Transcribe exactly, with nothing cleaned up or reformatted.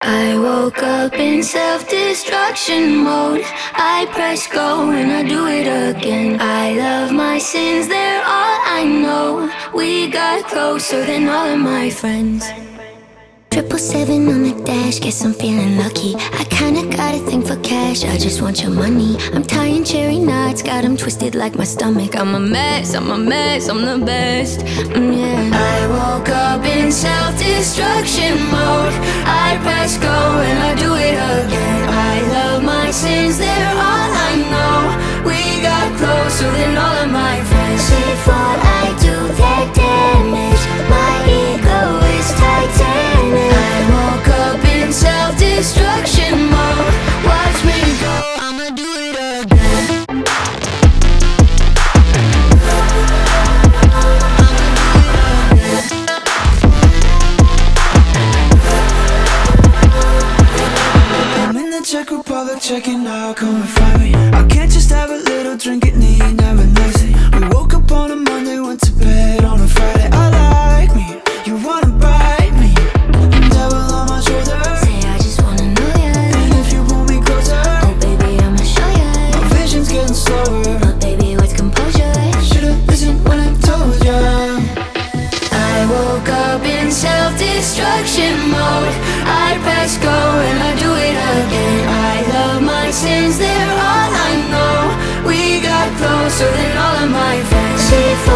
I woke up in self-destruction mode. I press go and I do it again. I love my sins, they're all I know. We got closer than all of my friends. Triple seven on the dash, guess I'm feeling lucky. I kinda got a thing for cash, I just want your money. I'm tying cherry knots, got them twisted like my stomach. I'm a mess, I'm a mess, I'm the best, mm, yeah. I woke up in self-destruction mode. I press go and I do it again. I love my sins, they're all I know. We got closer than all of my friends. Before I do that damage, my ego is titanic. I woke up in self-destruction mode. Watch me go, I'ma do it again. I'm in the Czech Republic, checking out, come and find me. I can't just have a little drink, it need never nicely. We woke up on a Monday, went to bed on a Friday. I like me, you wanna bite me, and devil on my shoulder. Say I just wanna know ya, and if you pull me closer, oh baby I'ma show ya. my vision's getting slower, but baby what's composure? should've listened when I told ya. I woke up in self-destruction mode. I press go and I do it again. I love my sins, they're all I know. We got closer than all of my friends.